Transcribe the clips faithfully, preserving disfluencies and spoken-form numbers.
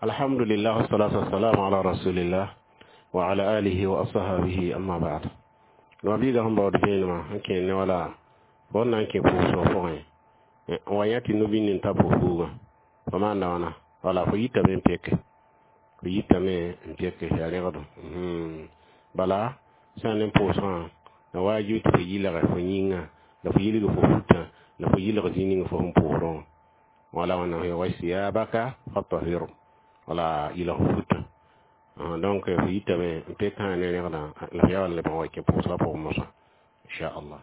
Alhamdulillah wa salatu wa salam ala rasulillah wa ala alihi wa ashabihi amma ba'd. No bi ga hamba de ma hanke ne wala bonna hanke fu so fo en. Wa yati no binin tapo fuga. Fama na wana wala fo yita men peke. Fo yita men peke ya le gado. Hmm. Bala sanen po san na waju to yila ga fo nyinga, la fo yili go fo futa, la fo yili go zininga fo hum po wala wana yo wasiya baka fatahir wala ila futa. Donc yita me pe kan ne ne la la ya le ba ke pour ça pour moi inshallah.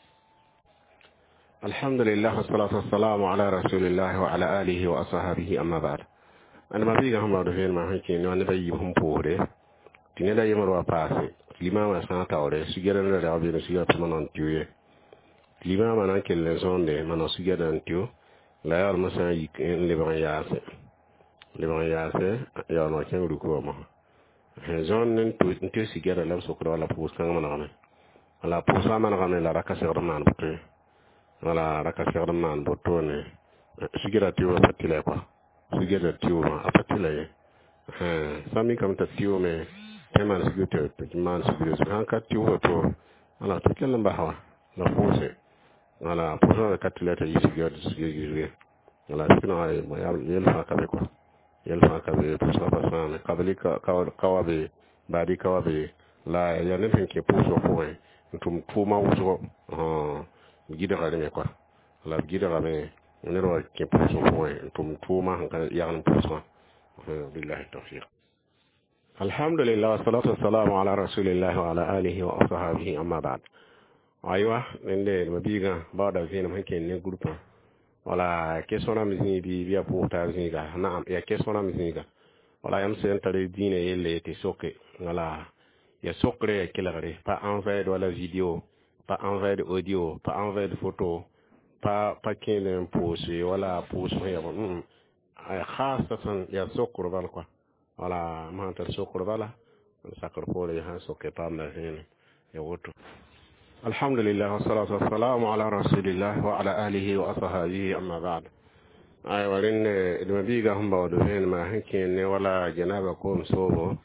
Alhamdulillah wassalatu wassalamu ala rasulillah wa ala alihi wa ashabihi amma ba'd. Ana ma biga hamba do hen ma hanke ne wanda yi hum pore tine da yimar wa passe lima ma san tawre sigera na da bi sigera to manon tuye lima ma nan kelle zonde manon sigera nan tuye la ya ma san yi le ban yaase le ban yaase ya no ken ru ko ma zon nen to inte sigera lam so ko wala pus kan ma na wala pus ma na ne la raka ser man butte wala raka ser man butto ne sigera tuye patile quoi sigera tuye ma patile eh sami kam ta tuye me teman sigera to man sigera han ka tuye to ala to kelen ba hawa la puse wala pusa katile ta yi sigera sigera wala sino ay mo yel fa ka be ko yel fa ka be pusa ba san kabali ka ka be badi ka be la ya ne fin ke puso ko en tum tuma wuso ah gida ga ne ko la gida ga be ne ro ke puso ko en tum tuma han ka ya ne puso billahi tawfiq. Alhamdulillah wassalatu wassalamu ala rasulillah wa ala alihi wa ashabihi amma ba'd. Aywa nende mabiga bawda zina hanke ne groupe wala kesona mizni bi biya puta zinga na ya kesona mizinga wala yam sen tare dine yelle te soke wala ya sokre kelare pas envoyer wala vidéo pas envoyer de audio pas envoyer de photo pas pas kene pose wala pose ya mm ay khasatan ya sokro bal quoi wala ma tar sokro bala sakor pole ya soke pam na hen ya woto. Alhamdulillah wassalatu wassalamu ala rasulillah wa ala alihi wa ashabihi amma ba'd. Ay warin idma biga hamba do hen ma hanken ne wala janaba ko sobo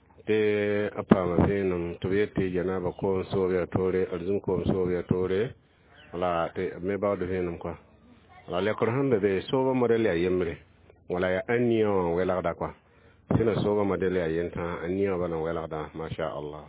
te apa ma henum to yete janaba ko sobo ya tore arzun ko sobo ya tore wala te me ba do henum quoi wala le ko hande be sobo model ya yemre wala ya anniyo wala da quoi sina sobo model ya yenta anniyo bana wala da masha Allah.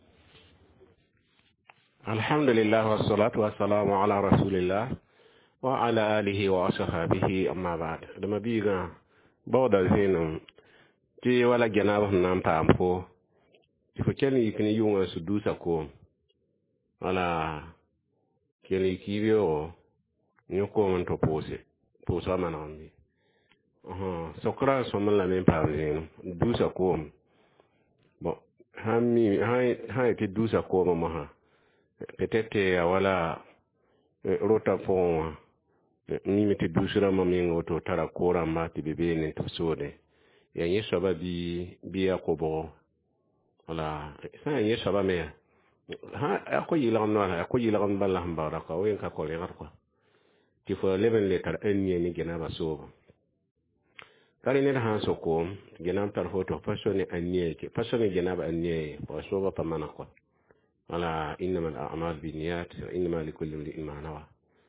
Alhamdulillah wassalatu wassalamu ala rasulillah wa ala alihi wa ashabihi amma ba'd. Dama biga bawda zinum ti wala janaba nan pampo ti fo kelni ikini yunga su dusa ko wala kelni kibiyo nyoko man to pose posa manambi aha sokra so man la men pa zinum dusa ko bo hammi hay hay ti dusa ko mo ha peut-être wala rota fon ni meti dusura mamin oto tara kora mati bebe ne to sode ya nye shaba bi bi yakobo wala sa nye shaba me ha ako yilam no ako yilam balla hambara ka wen ka ko le garko ti fo leben le tar enye ni gena ba so kare ne ha so ko gena tar hoto fasoni anye ke fasoni gena ba anye ko so ba pamana ko wala innamal a'mal binniyat wa innamal likulli imrin ma nawa.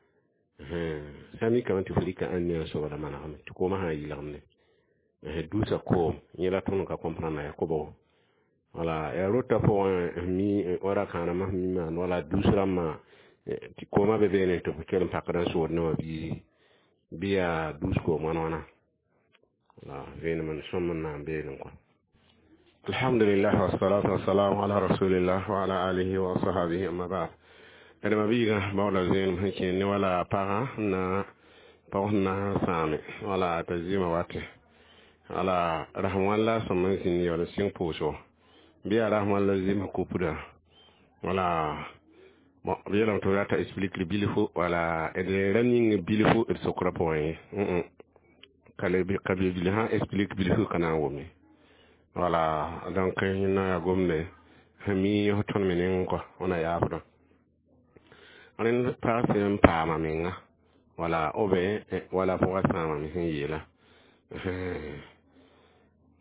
Sami kaman ti fulika an ne so wala mana am ko ma ha yilamne eh dusa ko yela ton ka comprendre ya ko bo wala ya rota po mi ora kana ma mi man wala dusra ma ti ko ma be bene to ko kel pakran so no bi biya dus ko manona wala vene man somman na be ko. Alhamdulillah wassalatu wassalamu ala rasulillah wa ala alihi wa ashabihi amma ba'd. Adama biga bawda zen hanke ne wala para na pawna sami wala tazima wate wala rahmalla saman sin yoro sin poso biya rahmalla zima kupuda wala bon biya to yata explique le bilifo wala e running bilifo e sokra point mm kale bi kabi bilha explique bilifo kana womi wala donc na gomne mi hoton menen ko ona yabudo anen pasen pama minga wala obe wala foga sama mi yela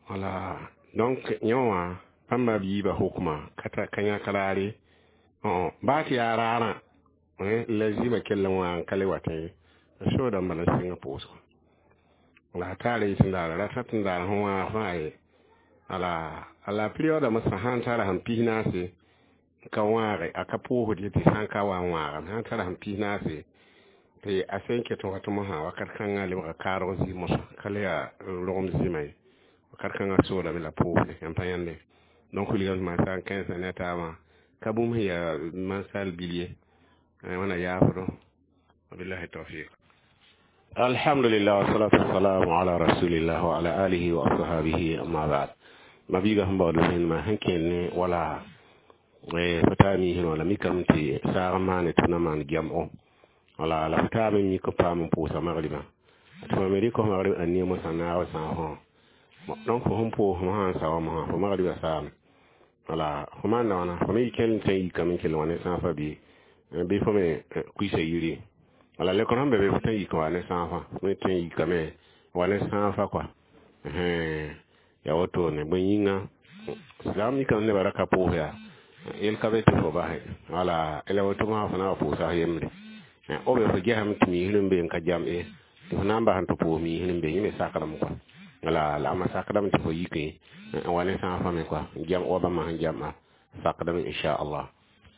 Voilà. Donc, nyawa pamba biba hukuma kata kanya kalari. Oh, bati ya rara. Eh, lazima kella wa kale wate. So da mala singa poso. La tare tindara, la tatindara huwa fae. Ala ala period ma sahan tara han pinase. Ka ware akapo hodi ti sanka wa ware. Han tara han pinase. Te asenke to watu maha wakat kanga le karo zi mosa. Kale ya lom zimai. Karkanga soda bila poule campagne donc il y a ma quinze années avant kabum hiya mansal bilier wana yaafro billahi tawfiq alhamdulillah wassalatu wassalamu ala rasulillah wa ala alihi wa ashabihi amma ba'd mabiga hamba do hen ma hanken wala e fatami hen wala mikamti saramane tunaman jam'o wala la fatami mi ko pam pusa magriba to meri ko magriba anni mo sanawa sa ho donc hon po ma sa wa ma fo magriba sa wala fo man na fo mi ken tay kam ken wane sa fa bi bi fo me ku se yiri wala le ko rambe be tay ko wane sa fa mi tay kam wane sa fa kwa eh ya woto ne bo yinga islam ni kan ne baraka po ya el ka be to ba he wala ele woto ma fa na po sa yemre o be fo jeham timi hilumbe en ka jam e to namba han to po mi hilumbe yime sakara mo kwa wala la ma sakadam to yike wane sa fa me kwa jam oba ma jam sakadam insha Allah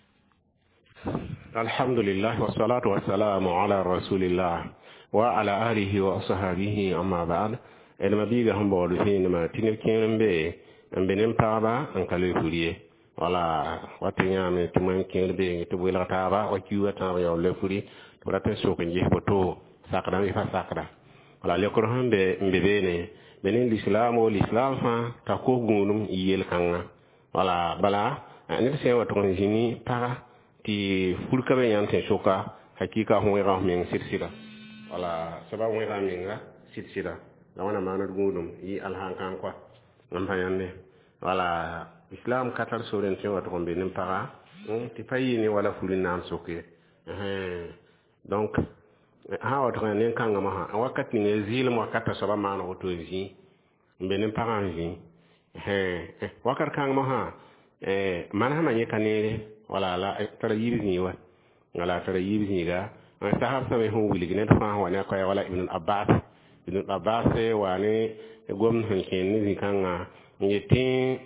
alhamdulillah wassalatu wassalamu ala rasulillah wa ala alihi wa sahbihi amma ba'd en mabiga hambo do hin ma tinir kenbe en benen paaba an kale furiye wala watinya me tuman kenbe to wala taaba o kiwa taaba yo le furi to rata so ko je boto sakadam fa sakada wala le ko hambe mbebene benen l'islam o l'islam fa ta ko gunum yel kanga wala bala ne se wa ton jini para ti fulka be yante soka hakika ho ga men sirsira wala saba ho ga men ga sirsira la wana manar gunum yi alhan kan kwa ngam hayande wala islam katar soren se wa ton benen para ti fayi ni wala fulin nam soke eh donc ha wa ton nen kanga ma ha wakati ne zil mo kata saba man o to zi mbenen paran zi eh wakar kanga ma ha eh man ha manye kanere wala la tara yibi ni wa wala tara yibi ni ga sahab sa me hu wili ne fa wa ne ko wala ibn abbas ibn abbas wa ne gom han ken ni kanga ngeti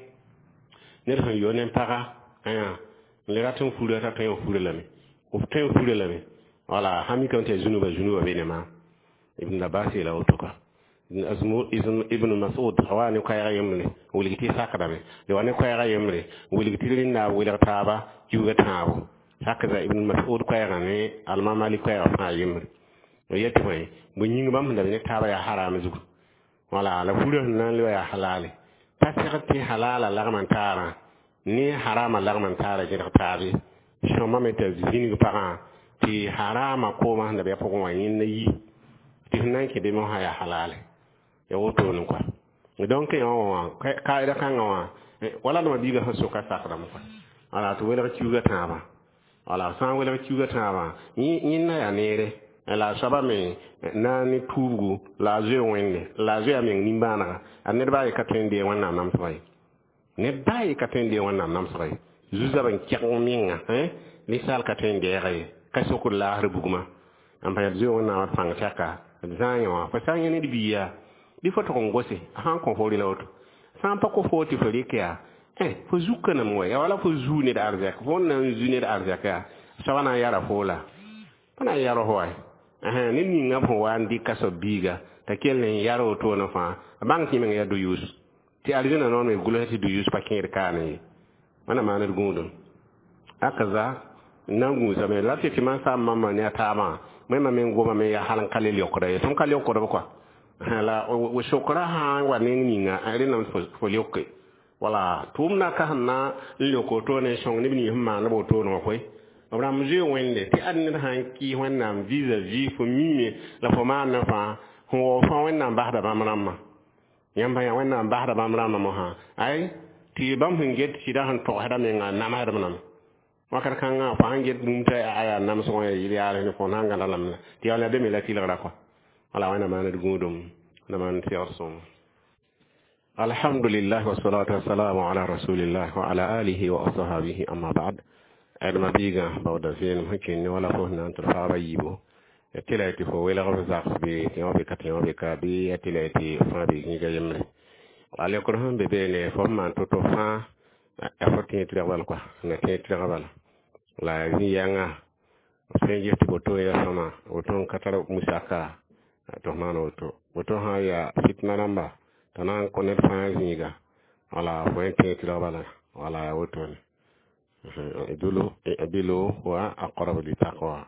ne ran yo ne para aya le ratun fulu ta tan fulu la me o tan fulu la me wala hami kan te zunuba zunuba be ne ma ibn abbas la otoka azmu ibn mas'ud hawani ko ya yemre wuligiti sakada be de wani ko ya yemre wuligiti rinna wulata taba juga tabo hakaza ibn mas'ud ko ya ne alma malik ko ya fa yemre o yetti way bu nyinga bam da ne taba ya haram zugu wala la fulu nan lo ya halale tasirati halala lagman tara ni harama lagman tara je tabi so mamete zini para ti harama ko ma da be ko wani yi ti nan ke be mo haya halale ya woto nun kwa donc yo ka ida kan wa wala no biga haso ka sakra mo ala to wala ciuga taba ala san wala ciuga taba ni ni na ya nere ala saba me na ni tugu la je wende la je amen ni bana an ba ka tende wannan nam sai ne ba ka tende wannan nam sai zuza ban kyan minga eh ni sal ka tende ya ka so ko la harbuguma am pa je wannan wa fanga taka zanyo fa sanya ni biya di foto ko ngose han ko hori lawto san pa ko foti forikia eh fo zukana mo ya wala fo zuni da arzak fo na zuni da arzak ya sawana yara fola pana yara hoy eh ni ni ngam ho wandi kaso biga ta kellen yaro to no fa banki men ya do yus ti aljina non me gulati do yus pa kin kana mana manar gundum akaza nangu zame lati ti man sa mamma ne atama mai mamen goma me ya halan kalel yokore ton kalel yokore kwa la o shokora ha wa ne ninga ari nan fo yokke wala tumna ka hanna lokoto ne shong ni ni himma na boto no koy abram je wende ti adni han ki wannan visa vi fo mi la fo ma na fa ho fa wannan ba da bamramma yamba ya wannan ba da bamramma mo ha ai ti bam hinget ti da han to hada me nga na ma da nam wakar kan nga fa hanget mum ta aya nam so yi ya ne fo nanga dalam ti ala de me la ti la ko wala wana ma na gudum na man ti orson alhamdulillah wa salatu wa salamu ala rasulillah wa ala alihi wa ashabihi amma ba'd adama biga bawda fen hakin ni wala fo nan to fara yibo e tilati fo wela ko zax bi yo be kat yo be ka bi e tilati fa bi ni ga yemre wala ko han be be ne fo man to to fa e fo tin tirawal quoi ne tin tirawal la ni yanga fen jefti ko to ya sama o ton katara musaka to mano to to ha ya fitna namba tanan ko net fa zinga wala ko en tin tirawal wala ya wotone dulu dulu wa aqrab li taqwa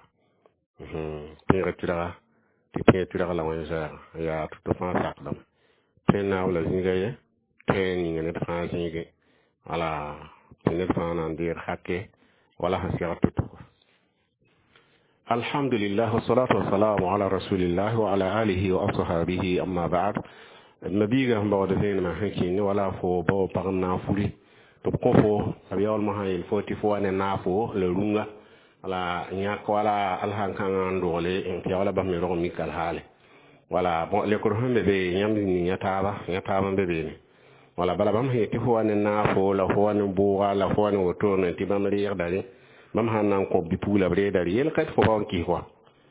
tin retira ti tin tira la wonja ya to fa sakdam tin na wala zinga ye tin ni ne fa zinga ala tin fa nan dir hakke wala hasiya to alhamdulillah wassalatu wassalamu ala rasulillah wa ala alihi wa ashabihi amma ba'd nabiga mbaw de fen ma hakini wala fo bo parna fuli to kofo abiyawal mahayil foti fo ane nafo le runga wala nyak wala alhankan ndole en fi wala bammi ro mikal hale wala bon le ko hambe be nyamdi ni nyataba nyataba be be ni wala bala bam he ti fo ane nafo la fo ane buwa la fo ane woto ne ti bam ri yerdali bam hanan ko bi pula bre dari yel kat fo ba ki quoi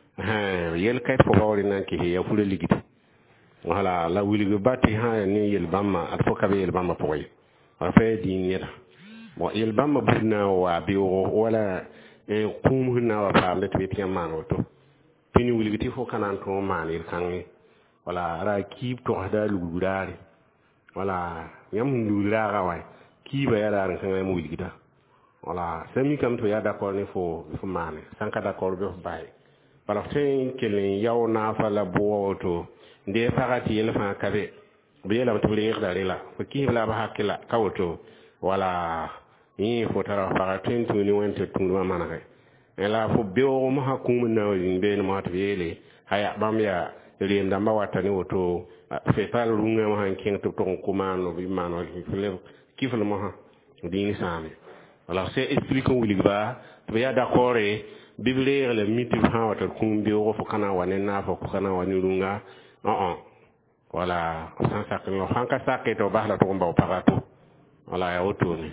ha yel kat fo ba ri nan ki ya fule ligiti wala la wili go batti ha ni yel bamma at fo kabe yel bamma poy afa din yeda mo yel bamma budna wa bi wala e kum hunna wa fa le ti ti man to fini wuli giti fo kanan to man il kan wala ra kib to hada lugurare wala yam lugurara wa kiba yara ran kan mo wuli gita wala sami kam to ya d'accord ne fo fo man sanka d'accord be bay wala tin kelen yaw na fa la bo to de farati yel fa kabe be la to le dare la ko ki la ba hakila kawto wala ni fo tara faratin to ni wonte tunu mana kai ela fo be o mo hakum na be no mat yele haya bam ya le ndamba watani woto fe tal runga mo han king to ton kuma no bi mano fele kifle mo ha dini sami wala c'est explique wuli ba to ya d'accord bible le miti ha wata kum be o fo kana wanen na fo kana wani runga oh wala san sakki no hanka sakki to bahla to mbaw pagato wala ya wotuni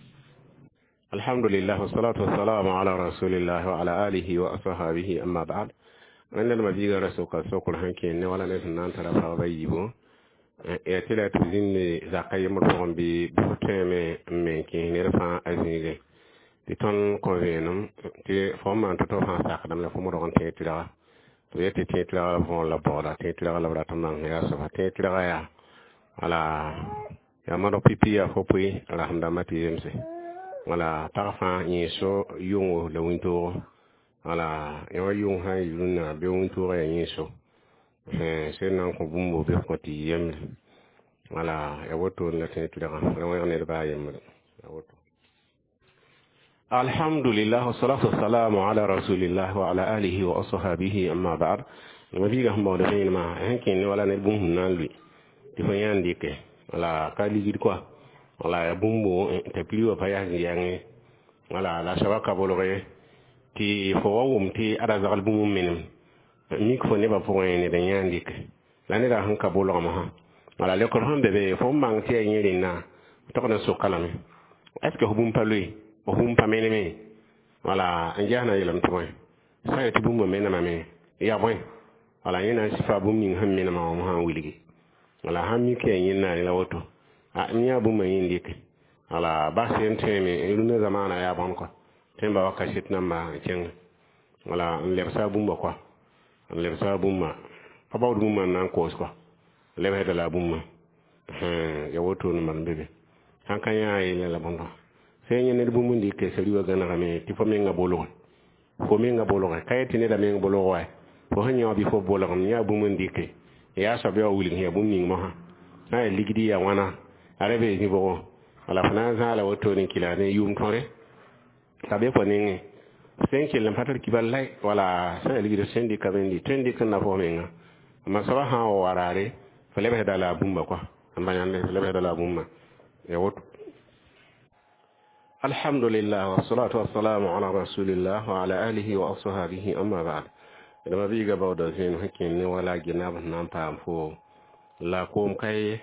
alhamdulillah wassalatu wassalamu ala rasulillah wa ala alihi wa ashabihi amma ba'd wanda ma biga rasuka sokul hanke ne wala ne nan tara fa bayibo e tila to zinni zakay mo to bi bu teme men ki ne fa azige ti ton ko venum ti fo man to to fa sakdam la fo mo don te tira to yete te tira fo la boda te tira la brata man ya so te tira ya wala ya maro pipi ya fo pui alhamdulillah yemse wala parfa ni so yungo le winto wala yo yung ha yuna be winto ya ni so eh se nan ko bumbo be ko ti yem wala ya woto na te tira la ne ba yem ya woto alhamdulillah wassalatu wassalamu ala rasulillah wa ala alihi wa ashabihi amma ba'd nabi ga hamba da yin ma hankin wala ne bum nan li ti fa yandi ke wala ka ligid quoi wala ya bumbo te pliwa pa ya yangi wala la shabaka bolore ti fo wum ti ada zagal bum menem mi ko ne ba fo ne da yandi ke la ne da hanka bolore ma wala le ko hambe be fo mang ti yiri na to ko so kalame est ce que bum pa lui o hum pa meneme wala anjana yelam to sai ti bum menema me ya boy wala yina sifa bum min ham menema mo han wiligi wala ham mi ke yina la woto a miya bum yin dik wala ba sen teme iluna zamana ya bon ko temba wakasit namba ceng wala lebsa bum ko lebsa bum ma abaw dum man nan ko ko lebe da la bum ma ya woto no man bebe hankan ya yi la bon sai ne bu mun dike sari wa gana game ti fo menga bolo ko menga bolo kay ti ne da menga bolo wa fo hanya bi fo bolo ngam ya bu mun dike ya so be wuli he bu min mo ha ay ligidi ya wana arebe ni bo wala fana za la woto ni kila ne yum tore tabe ko ni sen ke lam fatar kibal lay wala sai ligidi sendi kabendi tendi kan na fo menga ma so ha o warare fa lebe da la bumba ko amba nyande lebe da la bumma ya woto alhamdulillah wassalatu wassalamu ala rasulillah wa ala alihi wa ashabihi amma ba'd dama biga bawda sen hakin ne wala ginab nan pam fo la kom kay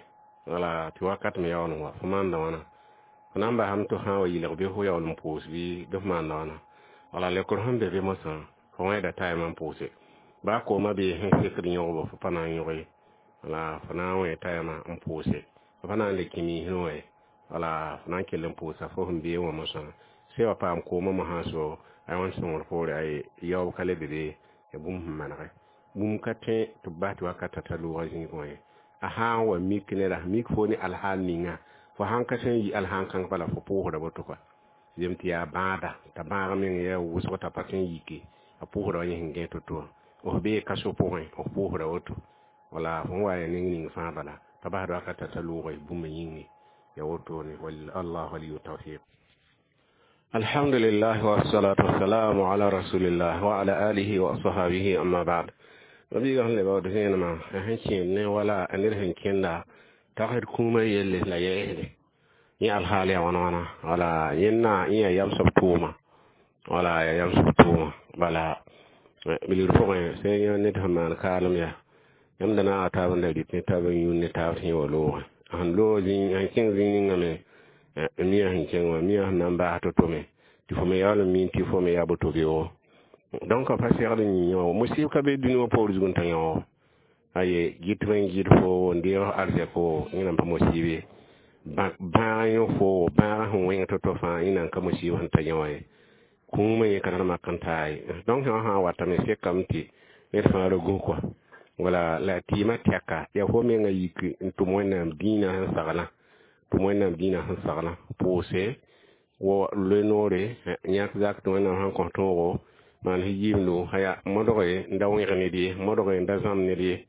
wala ti wakat me yawan wa fuman da wana funan ba ham to ha wa yile be ho yawan pus bi do man da wana wala le kur hande be masa ko wai da tay man puse ba ko ma be hen sekri nyobo fu pana nyoy wala fana wa tay ma am puse fana le kimi hinwe wala fana kelen pusa fo hum be wa masa se wa pam ko ma ha so ay wan so fo ay yaw kale be be e bum manare bum kate to bati wakata talu wajin ko a ha wa mikne da mik fo ni alhal ninga fo hankaten yi alhan kan bala fo po da boto kwa yemti ya bada ta ba min ya wuso ta patin yiki a po da yin nge to to o be ka so po o po da woto wala fo wa ya ning ning fa bala ta ba da wakata talu wa bum yin ya woto ni wal Allah wali tawfiq alhamdulillah wa salatu wassalamu ala rasulillah wa ala alihi wa ashabihi amma ba'd nabi ga le ba da hen ma hen ne wala anir hen kenda ta har kuma yelle la yele ni alhali wana wana wala yenna iya yam sabtuma wala ya yam sabtuma bala bilir fo se yo ne ta man kalum ya yam dana ta banda dit ne ta ban yun ne ta tin walo an lo jin an kin jin ngame mi ya hin ken wa mi ya nan ba to to me ti fo me yalo min ti fo me ya boto be o donc fa se yalo ni yo musib ka be dinu po rzun tan yo aye gitwen git fo ndiro arse ko ngina pa musibi ba yo fo ba ho wen to to fa ina ka musibi han tan yo e kuma ye kana makantai donc ha wata me se kamti e fa ro go kwa wala la tima tiaka ya fo me ngai ki ntumo na dina han sagala tumo na dina han sagala pose wo le nore nyak zak to na han ko to man hijimno haya modoye ndaw ngene di modoye ndazam ne di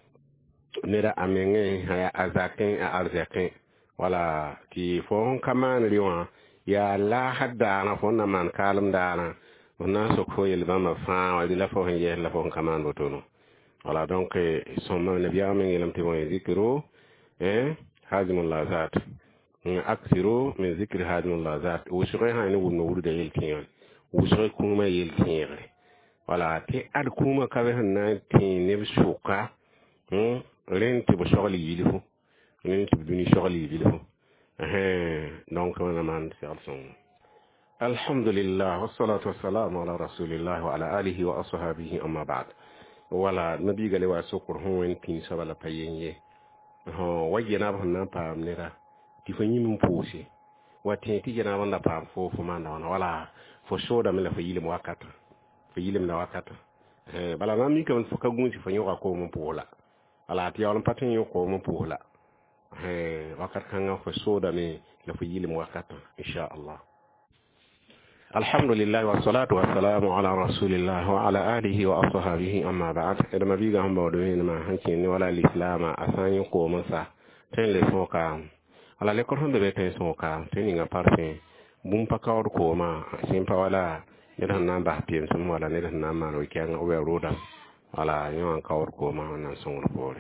nera amenge haya azakin a arzakin wala ti fon kaman riwa ya la hadda na fon na man kalam dana wona so ko yel bama fa wala la fo hen yel la fon kaman botono wala donc son man ne biya men yelam ti mo zikro eh hazimul lazat aksiru min zikri hazimul lazat wo shukay hani wonno wurde yel tiyon wo shukay kuma yel tiyon wala ti ad kuma ka be na ti ne shuka hm ren ti bo shogli yilu ren ti duni shogli yilu eh donc on man fi alson alhamdulillah wassalatu wassalamu ala rasulillah wa ala alihi wa ashabihi amma ba'd wala nabi gale wa sokur hon wen tin sabala payenye ho wajena ba na pam nera ti fanyi mun pose wati ti jena wanda pam fo fo manda wana wala fo shoda mele fo yilim wakata fo yilim na wakata eh bala na mi kan fo ka gunti fanyo ka ko mun pola ala ti yawon patin yo ko mun pola eh wakata kan fo shoda me la fo yilim wakata insha Allah alhamdulillah wa salatu wa salamu ala rasulillah wa ala alihi wa ashabihi amma ba'd idan mabiga hamba do ne ma hankin ni wala al-islam asan ko musa ten le foka ala le ko hande be ten soka ten nga parfait bum pakawr ko ma sin pa wala ne dan namba piem sum wala ne dan namba ro kyan o we roda wala yon kawr ko ma nan son fore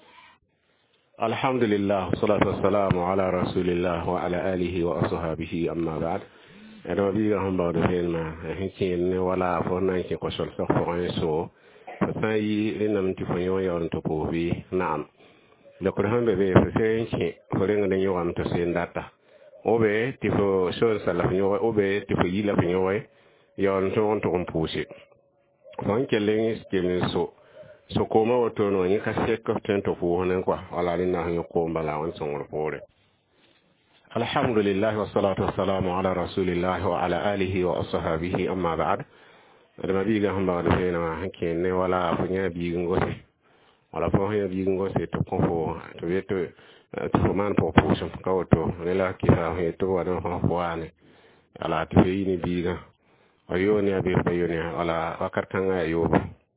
alhamdulillah salatu wa salamu ala rasulillah wa ala alihi wa ashabihi amma ba'd edo bi ga hamba do helma hinkin ne wala fo nan ke ko sol so fo so sai linam ti fo yo yon to ko bi na'am le ko hambe be fe hinki ko renga ne yo am to sen data obe ti fo so sala fo obe ti fo yila fo yo yon to on to on pousse fon ke lengi skemi so so ko ma woto no ni ka se ko tento fo honen kwa wala ni na yo ko mbala on son fore alhamdulillah wassalatu wassalamu ala rasulillah wa ala alihi wa ashabihi amma ba'd adama biga hamba do fena hanke ne wala fo nya bi ngose wala fo nya bi ngose to ko fo to weto to man po puso ka woto ne la ki ha he to wado fo wane ala to yini biga ayoni abi bayoni ala wakartanga ayo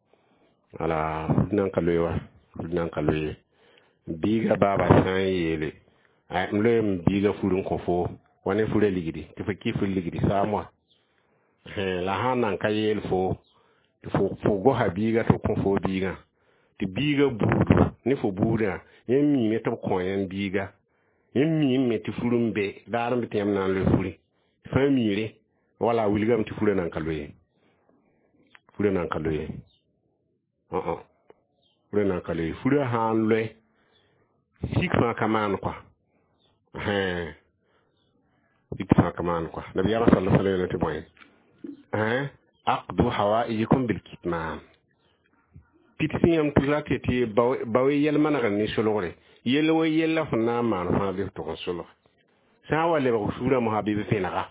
ala nan kalwewa nan kalwe biga baba san yele ay mlem biga fulun ko fo wane fure ligidi to fa ki ful ligidi samwa eh la hanan kayel fo fo fo go ha biga to ko fo biga ti biga budu ni fo buda yemmi me to ko yan biga yemmi me ti fulun be daram bi tem nan le furi famire wala wuligam ti fure nan kalwe fure nan kalwe oh oh fure nan kalwe fure han le sik fa kaman kwa hein sik fa kaman kwa nabi ya sallallahu alaihi wa sallam hein aqdu hawaijikum bil kitman pitiyam tulake ti bawe yel managan ni solore yel wo yella fna man fa bi to solo sa wale ba usura mo habibi finaga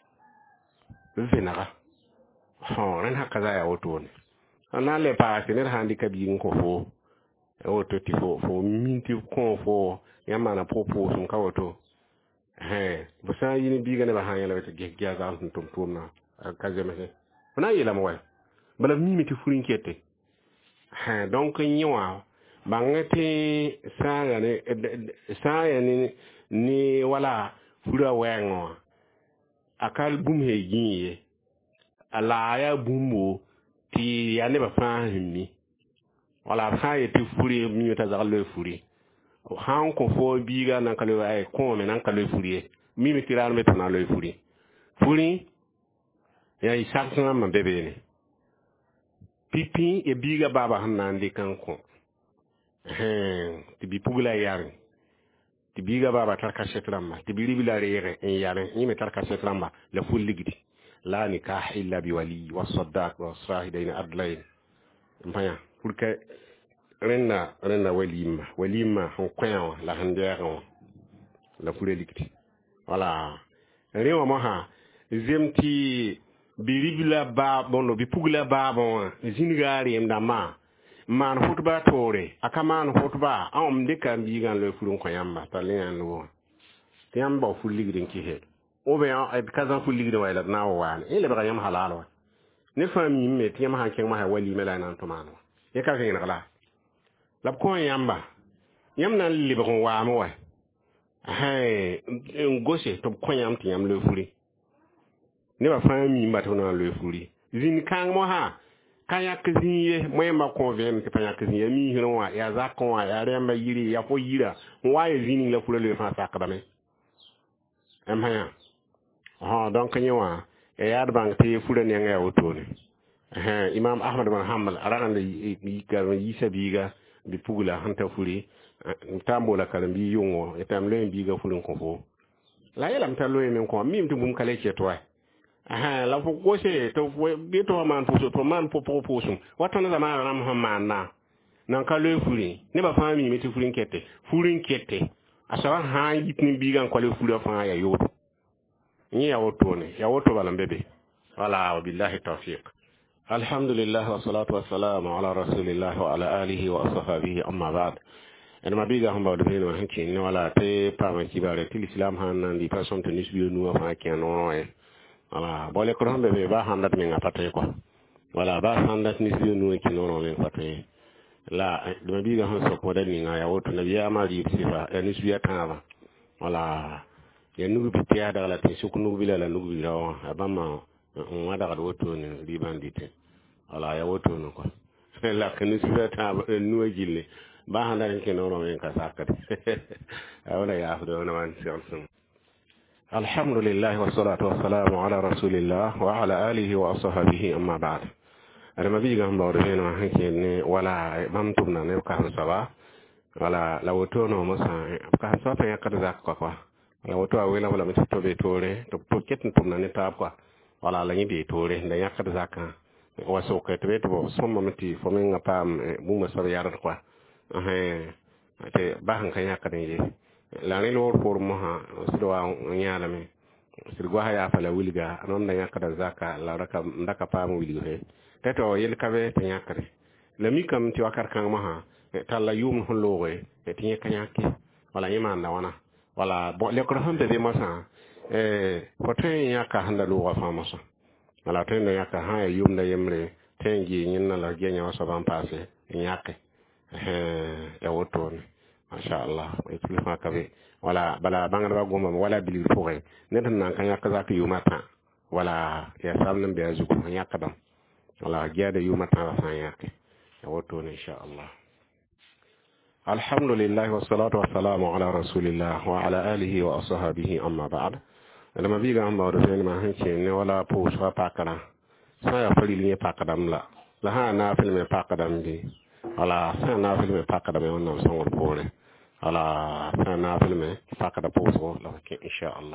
finaga ha ran haka za ya wato ne ana le pa tinir handi kabi ko fo wato ti fo fo minti ko fo yamma na popo sun ka wato eh busa yini biga ne ba hanya la wata geggiya za sun tum tumna ka jeme he na yela mo wai bala mimi ti furin kete ha donc nyiwa bangati saya ne saya ni ni wala fura wengo akal bum he ginye ala ya bumbo ti ya ne ba fa himi wala fa ye ti furi mi ta za le furi han ko fo biga nan kalo ay ko me nan kalo furi mi mi tirar me tana le furi furi ya isak na ma bebe ne pipi e biga baba hanan de kan ko eh ti bi pugula yar ti biga baba tarka shetramba ti bi libila rere en yare ni me tarka shetramba la ful ligidi la nikah illa bi wali wa saddaq wa sahidain adlain maya pour que renna renna walima walima hon koyan la handero la fure ligidi voilà rewa mo ha zemti bi libila ba bondo bi pugula ba bon zinigari mdama man hutba tore akaman hutba am de kan bi gan le furun koyamba talen no yamba fu ligidi ki he o be ay kazan fu ligidi wayla na wan ele ba yam halalo ne fami me tiyam ha ken ma ha wali mela nan to mano ye ka ken ngala lab ko yamba yam nan libe ko wa mo wa hay ngose to ko yam tiyam le furi ne ba fami mba to na le furi zin kan mo ha kaya kiziye moye ma convene ke panya kiziye mi hino wa ya za kon wa ya remba yiri ya fo yira wa ye zini la fure le fa sakaba me am haya ha donc nyewa e yar bang te fure ne nga otone eh imam ahmad bin hanbal arana yi gar yi sabiga bi pugula hanta furi tambola kala bi yongo etam le biga fulun ko fo la yelam talo men ko mi mtum bum kale ke toy aha la fo ko se to bi to man fo to man po po po sun watana da ma ram hamman na nan ka le furi ne ba fami mi ti furin kete furin kete asawa ha yitni bigan ko le furi fa ya yoto ni ya woto ne ya woto balam bebe wala billahi tawfiq alhamdulillah wa salatu wa salam ala rasulillah wa ala alihi wa ashabihi amma ba'd en ma biga hamba de no hanki ne wala te pa ma kibare til islam han nan di person to nisbiyo nu fa ki no e wala bole ko hambe be ba handat mi ngapate ko wala ba handat nisbiyo nu ki no no le fate la de ma biga han so ko dal ni nga ya woto na biya ma di sifa e nisbiya tanaba wala ya nugu bitia da la te suku nugu bila la nugu bila abama on wada ga woto ni ribandite wala ya woto no ko la kanu sifa ta nuwa jille ba handa ke no no en ka sakati awala ya afdo na man sirsun alhamdulillah wa salatu wa salamu ala rasulillah wa ala alihi wa ashabihi amma ba'd adama bi gam bawde no hanke ne wala bam tumna ne ka saba wala la woto no masa ka saba ya kada zakka kwa la woto a wela wala mi to be tore to to ket tumna ne ta kwa wala la ni be tore nda ya kada zakka waso ka to be to somma mati fo men ngapam bu ma sar yarat kwa eh ate bahan kan ya kada ni la ni lor for mo ha sidwa nyaala me sidwa ha ya fala wilga non da ya kada zakka la raka ndaka pam wilga he teto yel kabe te yakare la mi kam ti wakar kan ma ha talla yum hollowe e ti yakanyake wala yima na wana wala bo le ko hambe be masa eh foten yaka handa lo wa famasa wala ten yaka ha yum da yemre tengi nyinna la genya wasa ban passe nyake eh ya woton masha Allah e tuli fa kabe wala bala bangal ba goma wala bilir foore netan nan kan yaka zaka yumata wala ya samnan be azuko yaka dam wala giada yumata fa yake ya woton insha Allah alhamdulillah wa salatu wa salamu ala rasulillah wa ala alihi wa ashabihi amma ba'd lama biga amma do fen ma hanke ne wala po so pakara sa ya fali ni pakadam la la ha na fil me pakadam di wala sa na fil me pakadam on na songol pore على نافل من فقد بوزو لكن إن شاء الله.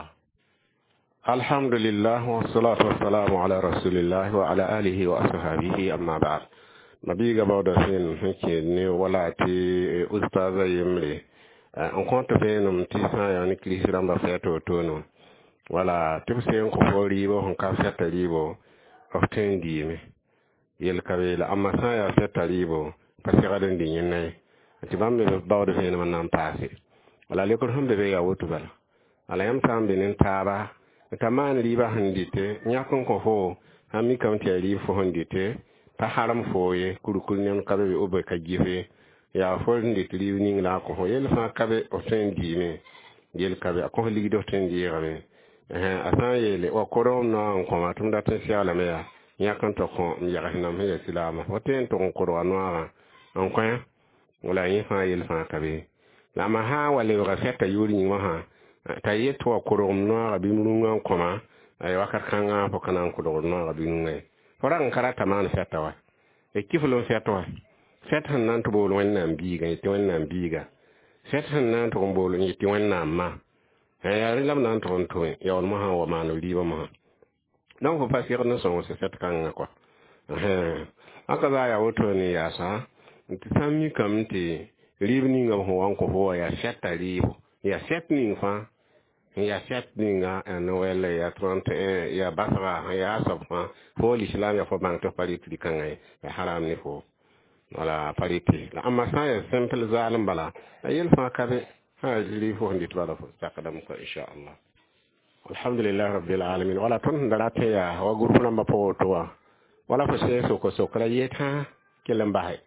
الحمد لله والصلاة والسلام على رسول الله وعلى آله وأصحابه أما بعد. نبي قبض فين هكذا ولا تي أستاذ يملي أن كنت فين متيسا يعني كليسرام بفتو تونو ولا تبسين كفوريبو هنكا فتريبو أفتين ديمي يلكبيل أما سايا فتريبو فسيغدن دينيني أتبام ببعض فين من نمتاسي ولا ليكون هم ببيغا وطبال ولا يمسام بنين تابا tamaan riba handite nyakon ko ho hami kaunti ri fo handite ta haram foye kurukul nyen kabe obe ka gife ya fo ndit ri ning la ko ho yel fa kabe o sen dime yel kabe ko ligi do ten di rabe eh asan yele o korom no ko ma tum da ten siala me ya nyakon to ko mi ya hinam he silama o ten to ko ro anwa an ko wala yin fa yel fa kabe la ma ha wale ga seta yuri ni ma ha ta yeto korom no ga bimrunga koma ay wakar kanga fo kanan ko do no ga bimrunga foran karata man feta wa e kiflo feta wa feta nan to bol wannan biga to wannan biga feta nan to bol ni to wannan ma ay ari lam nan to to ya wal ma wa ma no liba ma non ko pasir no so se feta kanga kwa eh aka za ya woto ni ya sa ntisami kamti libni ngam ho wanko ho ya feta libo ya setning fa ya setninga en wele ya trente et un ya basra ya sabha fo l'islam ya fo bang to pariti dikangay ya haram ni fo wala pariti la amma sa ya simple zalim bala ayel fa kabe ha li fo ndit wala fo takadam ko insha Allah. Alhamdulillah rabbil alamin wala ton darate ya wa groupe namba po to wala fo seso ko sokra yeta kelam bahay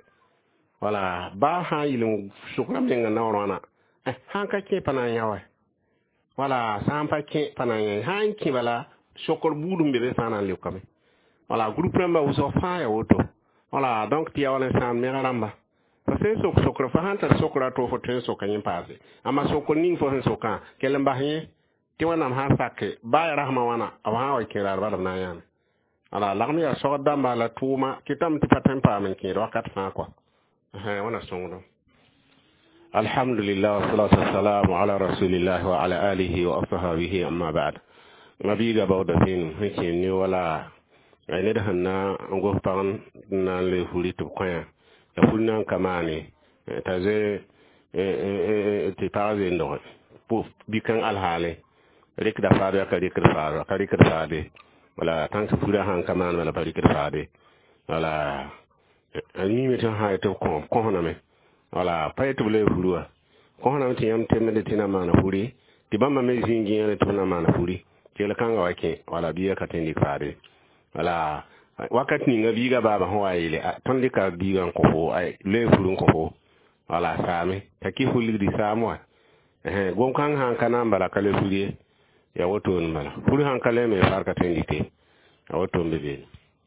wala ba ha yilum sukram nga nawrona eh hanka ke pana yawa wala sampa ke pananya hanki bala sokor budum be sana le kame wala groupe namba uso fa ya woto wala donc ti wala sam me ramba parce que sok sokor fa hanta sokora to fo ten so kanyin passe ama sokor ning fo hen soka kelemba he ti wana ha sakke ba rahma wana awa wa kirar ba na yan ala lagmi ya so damba la tuma kitam ti patem pa men ki wakat fa quoi eh wana songo. الحمد لله والصلاة والسلام على رسول الله وعلى آله وأصحابه أما بعد. نبي قبض فين هكين ولا يعني ده هنا نقطعن نالي فولي تبقى يفولنا كماني تزي تبازين ده بوف بيكان الحالي ريك دفاري كريك دفاري كريك دفاري ولا تانك فولا هان كمان ولا بريك دفاري ولا الميمتها هاي تبقى كهنا مي wala payto le furua ko hana ti yam temede tina mana furi ti bamba me zingi yana tuna mana furi ke la kanga wake wala biya ka tendi fare wala wakati ni ngabi ga baba ho ayile ton di ka biga ko ho ay le furun ko ho wala same taki fuli di samwa eh gon kan han kana mbala kale furi ya woto mbala furi han kale me farka tendi te ya woto mbebe.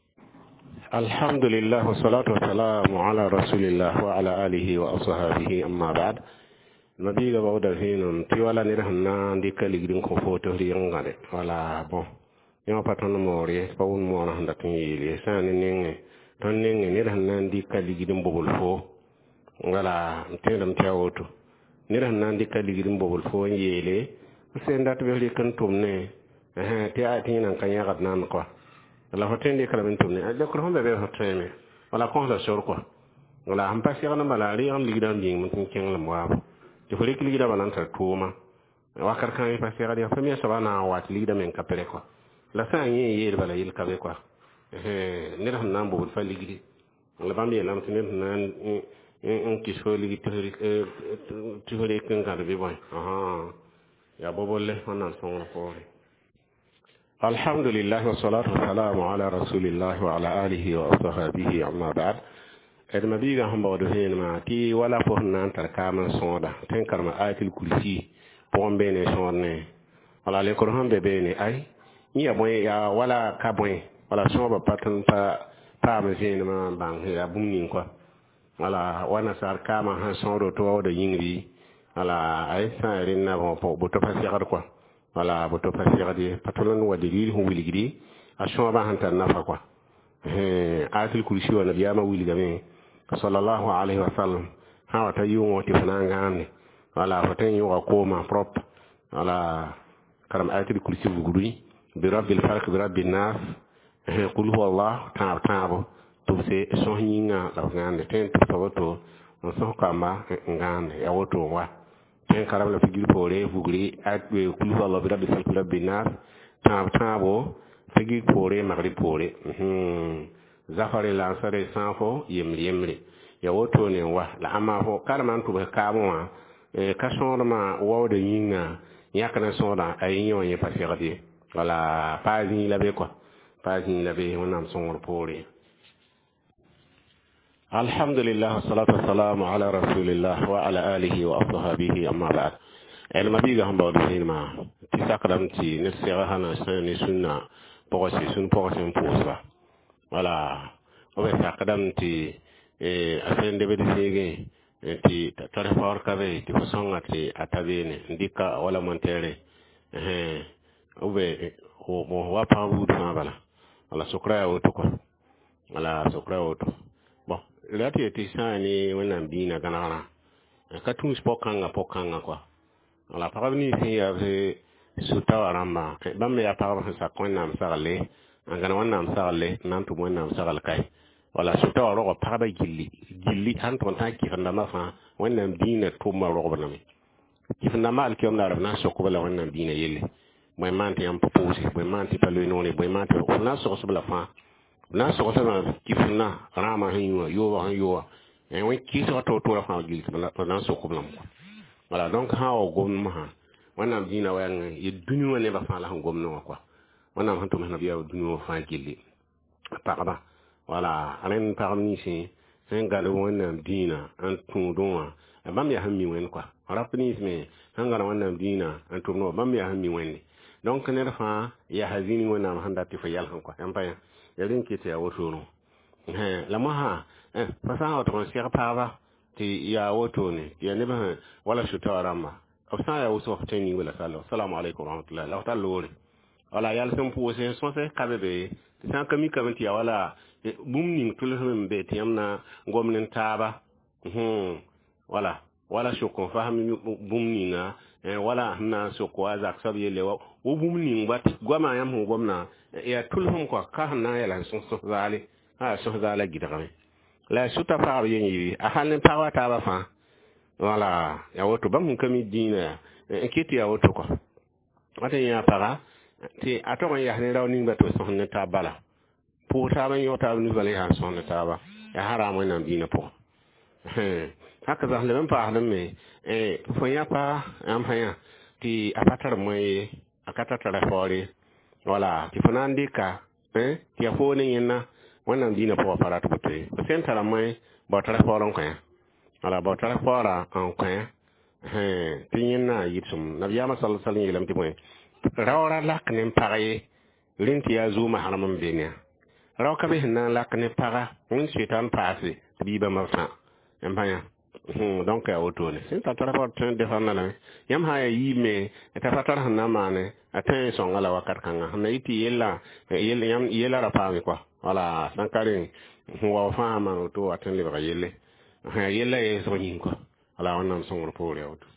الحمد لله والصلاة والسلام على رسول الله وعلى آله وأصحابه أما بعد. نبي قبض فين تيوالا نرهنا ديك لجرين كفوتو ريانغالي ولا بون يوم باتون موري فون مورا هندكين يلي سان نينغ تون نينغ نرهنا ديك لجرين بولفو ولا تيرم تياوتو نرهنا ديك لجرين بولفو يلي سندات بيلي كنتومني اه تياتين ان كان يغدنا نكو la hotendi kala min tumni de ko hombe be hoteme wala ko la sor ko wala am pasi kana malari am ligida nding mun ken la mwa de ko likli ligida balan ta tuma wakar kan pasi ga de famia sabana wat ligida men kapere ko la sa yi yi bala yil kabe ko eh ne ran nambo bul fa ligidi wala bambi lam tin nan en ki so ligi tori tori kan ka be boy aha ya bobolle onan son ko. الحمد لله والصلاة والسلام على رسول الله وعلى آله وصحبه أما بعد. إذا بيجا هم بعدين ما تي ولا فهنا تركام صودا تنكر ما آية الكرسي بوم بين صورنا ولا لكرهم ببين أي يا بوي يا ولا كبوي ولا صوب باتن با بام زين ما بان يا بومين كوا ولا وانا صار كام هان صورو تو ده ينغري ولا أي سائرنا بو بتوفى كوا wala boto pasirade patolon wadiri hu wiligidi ashwa ba hanta nafa kwa eh atil kursi wa nabiyama wiliga me sallallahu alaihi wasallam hawa ta yungo ti fananga ne wala foten yo ko ma prop wala karam ayatul kursi buguri bi rabbil falaq bi rabbin nas qul huwa allah ta taabo to se so hinga la ngande ten to sabato on so kama ngande ya woto wa ten karam la figir pore buguri at qul huwa allah bi rabbil falaq bi rabbin nas ta taabo figir pore magri pore hmm zafare la sare sanfo yemri yemri ya woto ne wa la ama ho karman to ka mo e ka ma wawde yinga yakana soda ay yon ye pasirati wala pazi la be quoi pazi la be wonam songor pore alhamdulillah salatu wassalamu ala rasulillah wa ala alihi wa ashabihi amma ba'd el mabiga hamba do hinma ti sakram ti ne sera hana sani sunna pokosi sun pokosi mposa wala o be sakram ti e afende be digi ti tare for kabe ti fosongati atabene ndika wala montere eh ube o mo wapa wudu na bala wala sukra o to ko wala sukra o to bon lati ti sani wannan bina ganana ka tun spokanga pokanga kwa wala parabni si ya se suta ramba bamme ya parabni sa konna msarale angana wannan msarale nan to wannan msarale kai wala suta ro paraba gilli gilli han ton ta ki fanda ma fa wannan bina to ma ro bana mi ki fanda ma al kiyom na na so ko bala wannan bina yelle moy manti am proposi moy manti palo noni moy manti ko na so so bala fa na so so na ki fanda rama hinwa yo wa yo e won ki so to to fa gilli na so ko bala wala donc ha o gom ma wannan bina wayan ye duniya ne ba fa la gom no quoi wannan han to na biya duniya fa gilli paraba wala alen parmi si sen galo wannan dina an tudunwa bam ya hammi wen quoi rapnis me han galo wannan dina an tudunwa bam ya hammi wen donc ne fa ya hazini wannan handa ti fa yal han quoi empaya ya rin ki ta woto no eh la ma ha eh fa sa o to sir paraba ti ya woto ne ya ne ba wala shuta rama afsa ya woso fa tani wala sallallahu assalamu alaikum wa rahmatullahi wa ta'ala wala yal sen pose so se kabebe san kami kamanti ya wala bumning tulhum be tiyamna gomnen taba hmm wala wala shoko fahmi bumninga wala na shoko azak sabiye lewa wo bumning bat goma yam gomna ya tulhum ko ka na ya lan son so zale ha so zale gidame la suta fa yenyi a halin tawa taba fa wala ya woto bam kami dina kiti ya woto ko wata ya para ti ato ya ne rawning bato so ne tabala pour ta ban yota ni bale ha son ta ba ya harama nan dina po eh haka za le pa hadan me eh fo ya pa am haya ti apatar mai akata tara fore wala ti fanandika eh ti afo ne yinna wannan dina po para to te sen tara mai ba tara foron kan wala ba tara fora an kan eh ti yinna yitsum nabiyama sallallahu alaihi wasallam yelam ti mai rawra laknen pare linti ya zuma haraman benya raw ka be nan lak ne para un shetan passe biba marsa empanya hmm donc ya auto ne c'est ta rapport de fana la yam ha yi me ta fatar hanna mane atan son ala wakar kanga na iti yella yella yam yella rapa mi quoi voilà sankarin wa fa ma auto atan le yelle ha yella e so nyin quoi ala wannan son report ya auto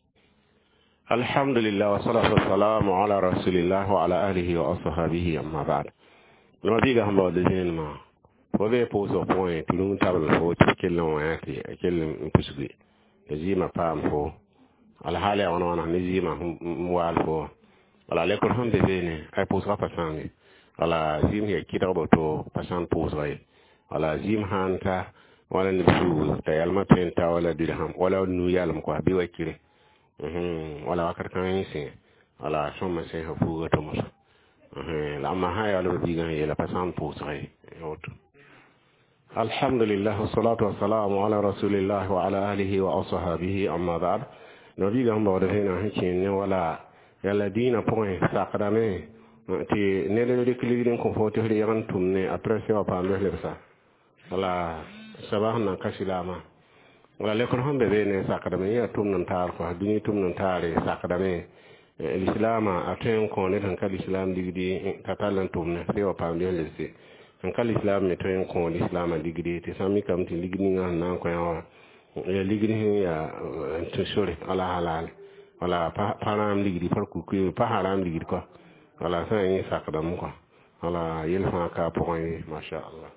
alhamdulillah wa salatu wassalamu ala rasulillah wa ala alihi wa ashabihi amma ba'd no diga hamba de jenma fo be poso point lu tabal fo tikkel no yati akel impusbi de jima pam fo ala hale on on ni jima wal fo ala le ko hande bene ay poso pa sangi ala jim he kitabo to pasan poso ay ala jim hanta wala ni su tayalma tenta wala dirham wala nu yalam ko bi wakire mhm wala wakar kan yin ala soma se ha fu to mo la ma haya lo diga ye la pasan posre auto alhamdulillah wassalatu wassalamu ala rasulillah wa ala alihi wa ashabihi amma ba'd no diga mbo de hena hakin ne wala yalla dina point sakadame ti ne le de kilidin ko foto de yaran tumne après c'est pas me le ça wala sabahna kashilama wala le kon hombe be ne sakadame ya tumnan tar ko duni tumnan tare sakadame l'islama aten ko ne tan kal islam digdi katalan tumne se o pamde lesse tan kal islam me tan ko l'islam digdi te sami kam ti ligni nga nan ko ya ya ligni ya tsore ala halal wala pa param ligri par ku ku pa haram ligri ko wala sa yin sakadam ko wala yelfa ka point masha Allah.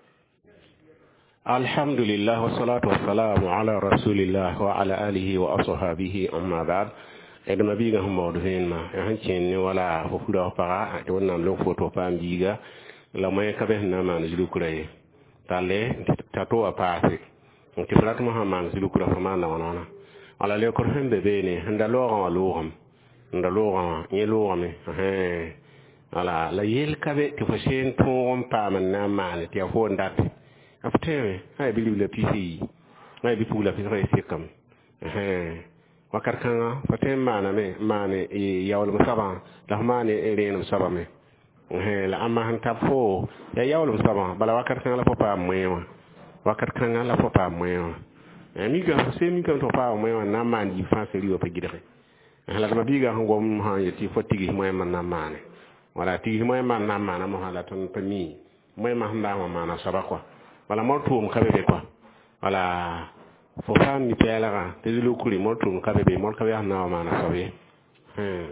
Alhamdulillah wassalatu wassalamu ala rasulillah wa ala alihi wa ashabihi amma ba'd. Edma biga humo do henma ya hancin ni wala fo fuda para to wonnam lo photo pam biga la moy ka be na man jilu kuray talle tato apase ti flat muhammad jilu kura fama na wana ala le ko hende be ni handa lo ron lo ron nda lo ron ni lo ron he ala la yel ka be ti fo sen to on pam na man ti fo ndate after ay biliw le pc ay bi pula fi fay sekam he wakar kanga fatem mana me mane yawul musaba la mane eren musaba me he la amma han tapfo ya yawul musaba bala wakar kanga la papa moywa wakar kanga la papa moywa e mi ga se mi ga to pa moywa na man di fa se riwo pe gidere la ma biga han gom ha yeti fotigi moyma na mane wala tigi moyma na mana mo hala ton pani moyma handa ma mana saba kwa wala mo tum kabe kwa wala fo fam ni pela te lu kuli mo tum kabe be mo kabe na ma na sabe hmm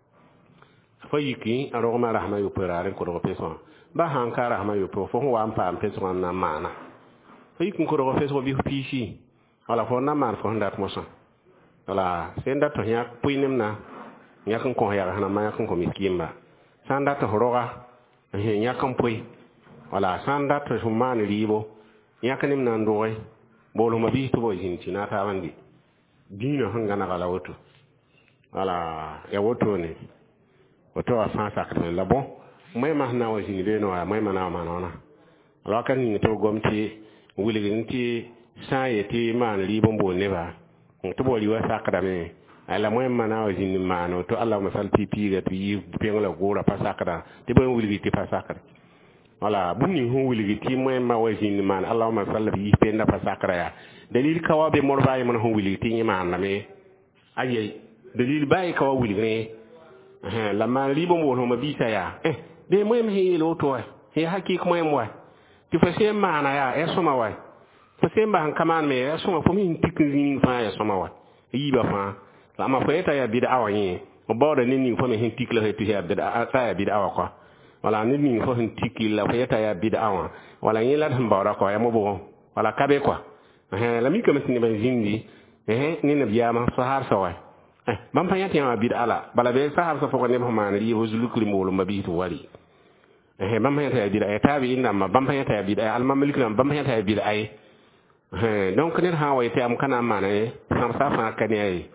fo yiki aro ma rahma yu perare ko ro peso ba han ka rahma yu fo wa am pam peso na mana fo yiki ko ro peso bi pisi wala fo na man fo ndat mo sa wala senda to nya puinem na nya kan ko ya na ma kan ko miskimba sanda to horoga he nya kan pui wala sanda to human ribo nya kan nim nan doy bolu ma bi to boy hinti na ta wandi dina hanga na gala woto wala ya woto ne woto a san sakre la bon mai ma na wa jini de no mai ma na ma na ala kan ni to gomti wuli nti saye ti man ribo bo ne ba to boli wa sakra me ala mai ma na wa jini ma no to Allah ma sal pipi ga ti pengola gora pa sakra te bo wuli ti pa sakra wala bunni hu wuli ti mai ma wa jini man Allah ma sal bi penda pa sakra ya dalil kawabe mo baye man hu wuli ti ma na me ayi dalil baye kawa wuli ne eh la ma ribo mo no ma bisa ya eh de mo em he lo to he hakik mo em wa ti fa se ma na ya e soma wa fa se ba han kaman me e soma fo mi tikni fa ya soma wa yi ba fa la ma fa eta ya bid'a wa yin o bo da ni fo me hin tikla he tu ya bid'a ta ya bid'a wa ko wala ni ni fo hin tikila fa eta ya bid'a wa wala yin la han ba ra ko ya mo bo wala kabe ko eh la mi kam sin ba jindi eh ni na biya ma sahar sa wa eh bam fa yati ma bid'a la bala be sahar sa fo ko ne ma man ri ho zulukli mo lo mabitu wali eh bam fa yati bid'a tabi inna ma bam fa yati bid'a al mamlik na bam fa yati bid'a eh donc ne ha wa yati am kana man eh sam sa fa kan ay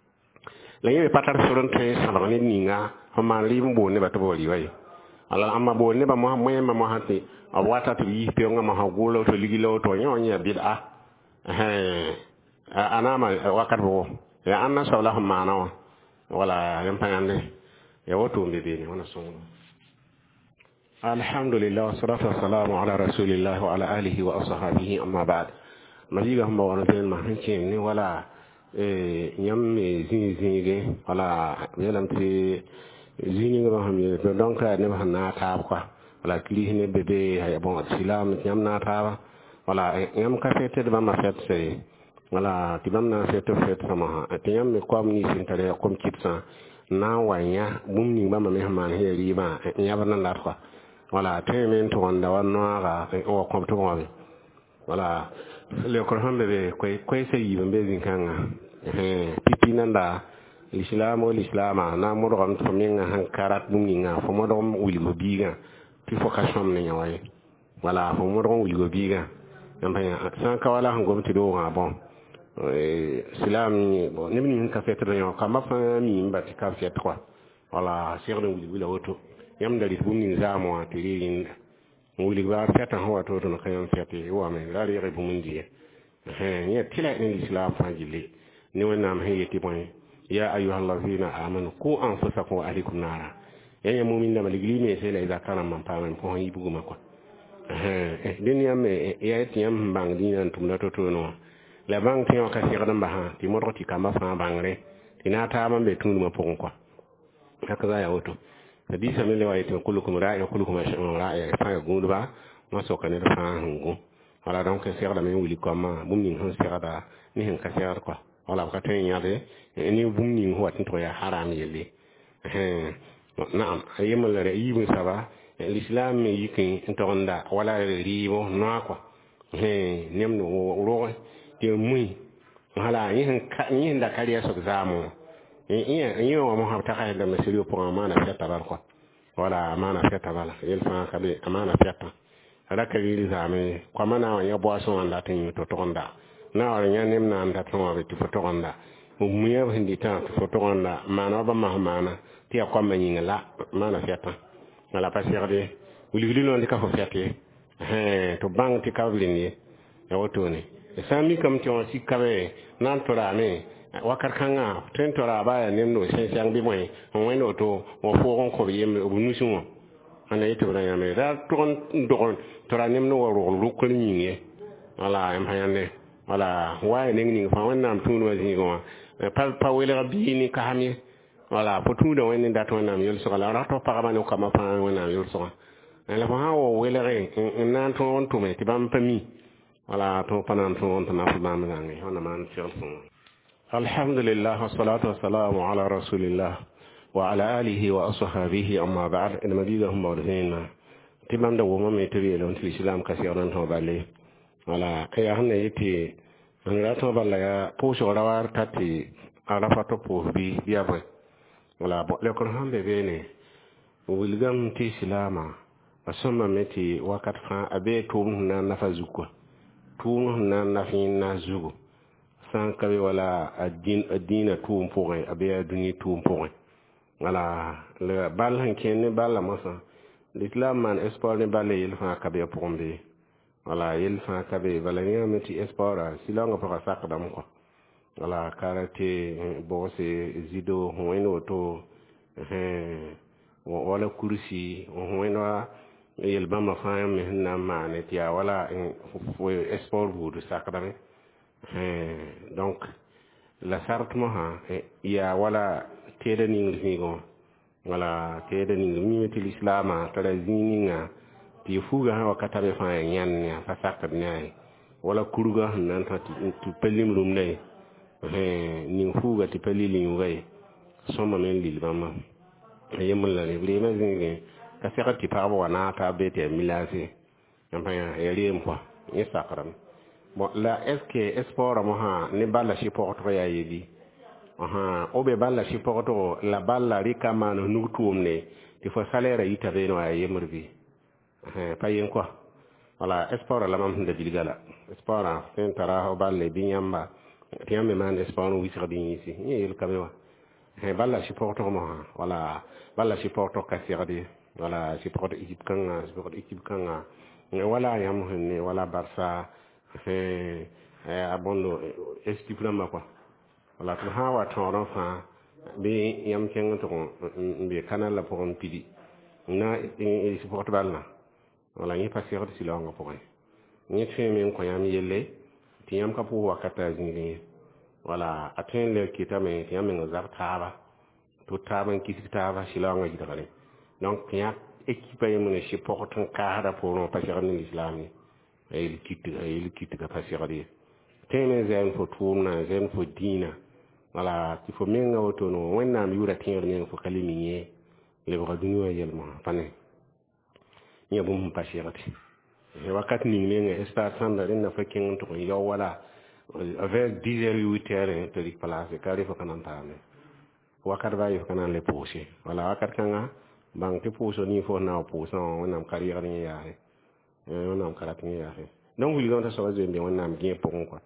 la yebe patar soron te sa ni ninga ho man ri mo ne ba to boli wai ala amma bo ne ba mo mo ma mo hati a wata to yi pe nga ma ha golo to ligilo to nyonya bid'a eh anama wakat bo ya anna sawla maana wala yampande ya woto mbebe ni wana songo. Alhamdulillah wassalatu wassalamu ala rasulillah wa ala alihi wa ashabihi amma ba'd. Majiga hamba wana ben ma hanche ni wala eh nyamme zini zinige wala yelam ti zini ngam hamye to donc ne ba na ta kwa wala kili ne bebe hay bon islam nyam na ta wala nyam ka fete de ma fet sey wala tibam na feto fet sama atiyam me kwam ni sintare kom kitsa na wanya bum ni ba ma me man he riba nya ba nan la kwa wala temen to wanda wanno ga o kom to mo wala le ko hambe be koy koy se yi be zin kanga eh pipi nanda l'islam o l'islam na mo do to minga han karat bum ni nga fo mo do wuli go biga ti fo ka som ne nyawaye wala fo mo do wuli go biga ngam san ka wala han go ti do ga bon Islam ni bon ni ni ka fetre yo kama fa mi mbati ka fet quoi wala cheikh de wuli wala woto yam dari bum ni zamo atirin wuli ba feta ho wato to no kayam fete wa me la re bum ndi eh ni tila ni Islam fa jili ni wona am hayeti bon ya ayyuhallazina amanu ku anfusakum wa ahlikum nara ya mu'min da maligli me sai la iza kana man pa man ko yi buguma quoi eh den yam ya tiyam bang dinan tum na to to no la bang tiyo ka sigadan ba ha ti mo roti kama fa bangre ina ta man be tunu ma pon kwa haka za ya woto hadisa min lewa yito kullukum ra'i kullukum ash'un ra'i fa ya gundu ba ma so kan da fa hungu wala donc segda men wuli comme bum ning han segda ni hen ka segda quoi wala ka tan yade ni bum ning ho tin to ya haram yelle eh naam ayema la yibu saba l'islam yikin intonda wala ribo no quoi eh nem no ro ti muy hala ni hen ka ni nda kariya so examo eh eh yo mo ha ta ka da mesiri pour amana feta bar quoi wala amana feta bala yel fa ka be amana feta ala ka yiri zame kwa mana wa ya boaso anda tin to tonda na wa nya nem na anda to wa ti to tonda mu muya hindi ta to tonda mana ba ma mana ti akwa manyi la mana feta ala pa serde wuli wuli non di ka fo fete eh to bang ti ka wlini ya woto ni sami kam ti on si kabe nan to ra ne wakar kanga ten to ra ba ya nem no sen sang bi moy on weno to o fo gon ko yem bu nusumo ana yito na yame da ton don tora nem no woro lu ko ni nge wala am hayande wala waye ning ning fa wannan tunu wazi go pa pa wele rabbi ni ka hami wala po tu do wen da ton nam yol so la to pa ma no kama pa wannan yol so ala fa ha wo wele re nan ton to me ti bam pa mi wala to panan to on na fa bam ngi honna man yol so alhamdulillah wassalatu wassalamu ala rasulillah وعلى آله وأصحابه أما بعد إن مبيدهم مورثين تمام دوما ميتري لون في الإسلام كثيرا توبالي ولا أي أهنا يتي أن لا توبالا يا بوش وروار تاتي عرفة بوه بي بيابا ولا بقلكم هم ببيني ويلغم تي سلاما وسمى ميتي وقت فان أبي توم هنا نفزوكو توم هنا نفين نازوكو سان كبي ولا الدين الدين توم فوغي أبي الدنيا توم فوغي wala le bal han ken bal masa l'islam man espoir ne bal il fa kabe pombe wala il fa kabe wala ni ameti espoir silanga pa sak dam ko wala karate bo se zido hoeno to eh wala kursi hoeno il ba ma fa me na mane tia wala espoir bu sak dam eh donc la sart mo ha ya wala tede ning nigo wala tede ning mi ti islam tara zininga ti fuga ha wakata be fa yan ya fa sakkat nyai wala kuruga nan ta ti pelim rum ne eh ning fuga ti pelili ngai soma men lil bama yemul la le brema zingi ka sakati pa wa na ta be te milasi yamba ya riem quoi ni sakram bon la est-ce que espoir mo ha ne bala shi porto ya yidi aha obe balla shi porto la balla rika mano nutumne ti fo salaire yita be no ay yemurbi eh payen quoi wala espoir la mam de dilgala espoir en tara ho balle bi nyamba tiambe man espoir wi sir bi ici ni el kamewa eh balla shi porto mo wala balla shi porto kasiradi wala shi porto équipe kanga shi porto équipe kanga wala yam ne wala barça eh abondo équipe na quoi wala to ha wa to fa be yam ken to be kanal la pour pidi na e support balna wala ni passer de silonga pour ni fe men ko yam yelle ti yam ka pour wakata zingi wala aten le kitame ti yam ngo zartaba to taban kitaba silonga jidare donc ya équipe yam ne support ton kahara pour no passer ni islam ni e kit e kit ka passer de tene zen fo tourna zen fo dina wala ti fo menga woto no wenna mi yura tinger ne fo kalimi nye le ba dunu wa yelma pane nya bum pasirati e wakati ni ne esta sanda den na fakin to yo wala avec dix heures huit heures to dik place kare fo kananta me wakati ba yo kanan le poche wala wakati kanga bang ti poso ni fo na poso wonam carrière ni ya he wonam karati ni ya he donc vous lui so wazo mbi wonam bien pour quoi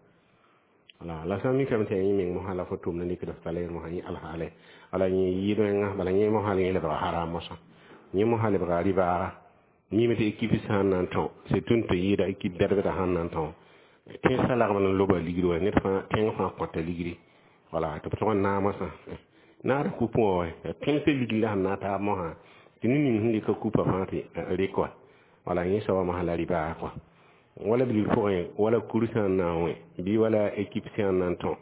ala la sami kam te yimi mo hala fotum na nikdo salaire mo hani al hale ala ni yido nga bala ni mo hali le ba haram mo so ni mo hali ba riba ni mete équipe san nan ton c'est tout to yida équipe derbe da han nan ton te salaire man lo ba ligiro ne fa ten fa ko te ligiri wala to to na ma sa na ku po ten se ligiri han na ta mo ha tini ni hindi ka ku pa fa te re ko wala ni so ma hala riba ko wala bil foin wala kursan nawe bi wala équipe sen nan ton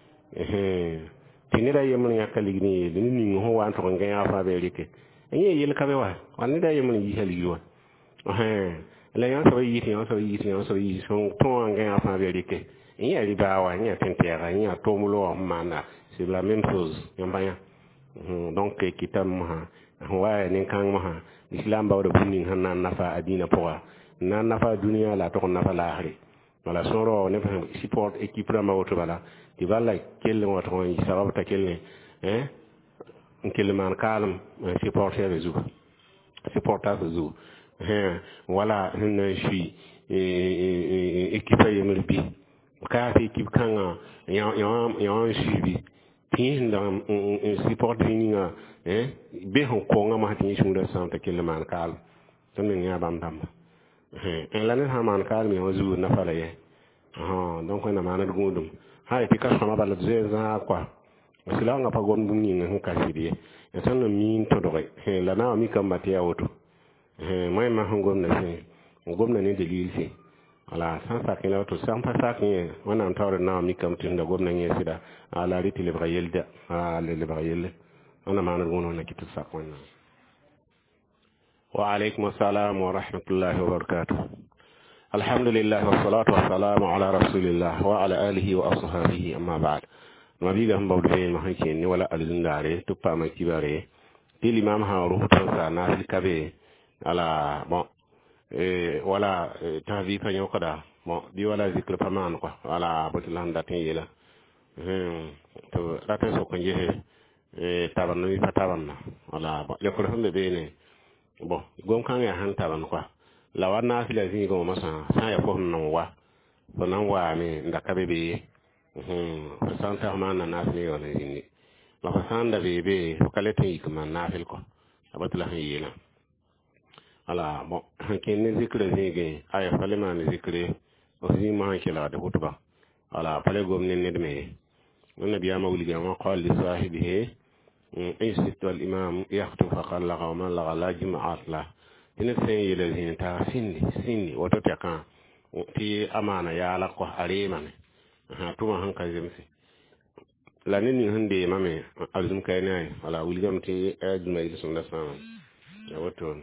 eh tinira yemon yakali ni ni ni ho wa to ngaya fa be rike enye yel kabe wa wani da yemon yi hali yo eh la yan so yi yan so yi yan so yi son ton ngan fa vérité il y a riba wa il y a tentera il y a tomulo mana c'est la même chose yamba donc kitam ha wa ne kan ma islam ba da bunni hanna nafa adina poa na nafa dunia la to nafa la hari wala soro ne fa support équipe ma woto bala ti balla kelle woto ko sababu ta kelle eh kelle man kalum supporter rezu supporter rezu eh wala ne shi équipe yemul bi ka fi équipe kan ya ya ya shi tin da support ni eh be hon ko ngama tin shi da sam ta kelle man kal tan min ya bam bam eh en la ne ha man kal mi wazu na fala ye ah donc na man gudum hay ti ka sama bala zeza kwa sila nga pa gon bum ni nga ka sidi e tan no min to do he la na mi kam matia woto he mai ma hon na se gom na ne dalil se ala san sa kin to san pa sa kin wana tawre na mi kam tin da gom na ngi sida ala riti le brayel da ala le brayel ana ma na gono na kitu sa kwana wa alaikum assalam wa rahmatullahi wa barakatuh alhamdulillah wassalatu wassalamu ala rasulillah wa ala alihi wa ashabihi amma ba'd mabiga hamba de ma hanke ni wala alzindare to pa ma kibare til imam ha ruhu to sa na kabe ala bon eh wala tavi pa nyokoda bon bi wala zikr pa man ko wala botilan datin yela hmm to rata so ko jehe eh taban no pa taban na wala bon le ko hande be ne bon gom kan ya han taban ko la wana fila zi go masa sa ya ko non wa ko nan wa mi ndakabe be hmm santa ma na nas ni wala ni la fasanda be be ko kalete ikma nafil ko abatla hayela ala bon ken ne zikre zige ay fale man zikre o zi ma kila da hutuba ala fale gom ne ne me wannan biya mawli ga ma qal li sahibihi insist al imam yakhtu fa qala qawman la la jima'at la ina sai yele zin ta sinni sinni wato ta kan ti amana ya la ko arema ne ha tuma hanka zemsi la ne ni hande mame azum kai ne ala wulgam ti ajmai sun da sama ya wato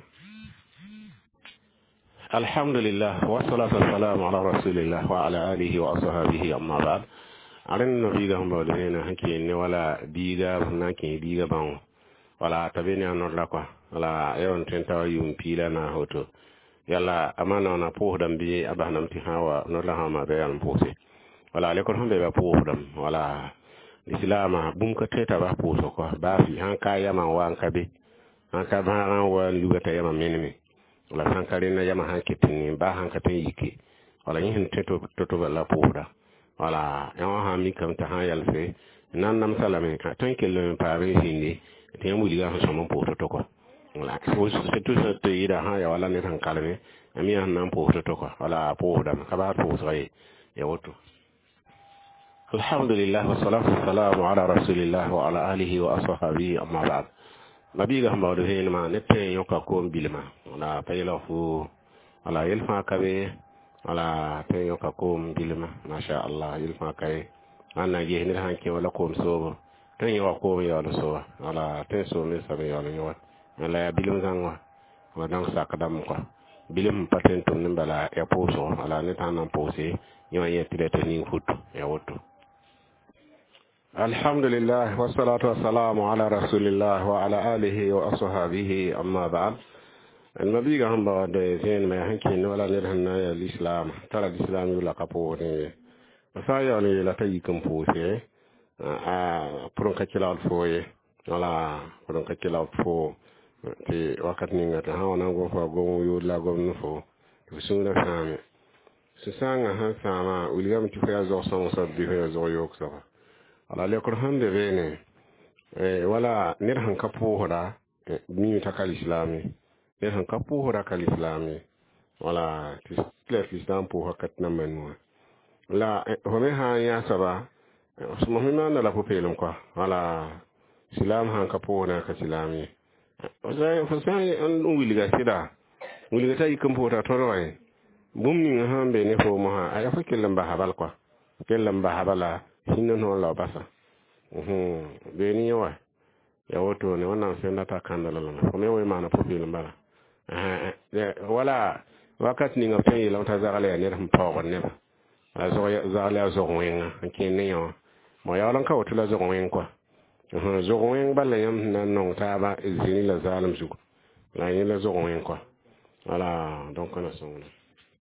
alhamdulillah wa salatu wassalamu ala rasulillah wa ala alihi wa ashabihi amma ba'd aran nabi ga hamba da ne hanke ne wala biga na ke biga ban wala tabene anor la kwa wala yawan tenta yum pila na hoto yalla amana na po dam bi abanam ti hawa no la hama be an pose wala le ko hombe ba po dam wala islama bum ka teta ba po so ko ba fi han ka yama wan ka be han ka ba ran wa lugata yama menemi wala san kare na yama han kitin ba han ka tan yike wala yin teto toto la po da wala yawa ha mi kam ta han yalfe nan nam salame tan kelo pa be hindi te mu diga so mo po to ko wala ko se tu se te ida ha ya wala ne tan kalme ami han nan po to ko wala po da ka ba po so ya woto alhamdulillah wa salatu wassalamu ala rasulillah wa ala alihi wa ashabihi amma ba'd nabi ga hamba do hen ma nette yoka ko bilma wala payla fu wala yelfa kabe wala te yoka ko bilma masha Allah yelfa kay anna je ni han ke wala ko so tan yo ko yo so wala te so me sabe yo yo wala bilum zangwa wa dan sakadam ko bilum patentum nimbala ya poso wala ne tan nan posé yo yetire te ni futu ya woto alhamdulillah wassalatu wassalamu ala rasulillah wa ala alihi wa ashabihi amma ba'd النبي قام بعد زين ما يحكي إنه ولا نرهنا الإسلام ترى الإسلام يقول كابوري فسايا يعني لا تيجي فوسي آه برون كتير فوي ولا برون كتير فو في وقت نيجا تهاو نعو فا قوم يولا قوم نفو بسونا سامي سسانا هان ساما وليام تفيا زو سامو سبيه زو يوك سوا ولا ليكون هند بيني ولا نرهن كابورا ميم تكال الإسلامي نرهن كابورا كالإسلامي ولا تسلف الإسلام بوها كتنمنوا la home ha ya saba mo hima na la popelum kwa wala silam han kapo na ka silami sai fa sai an wiliga sida wiliga tay kompota torwai bumni han be ne fo mo ha ay fa kellam ba habal kwa kellam ba habala hinno no la basa mhm be ni wa ya woto ne wannan sai na ta kandala la ko me way mana popelum bala eh wala wakat ninga pen yelam ta zagale ya ne pawa ne a zo zagale a zo wenga kin ne yo mo ya lan ka wotula zo wenga kwa zo wenga balla yam nan non ta ba izini la zalim su la yin la zo wenga kwa voilà donc on a son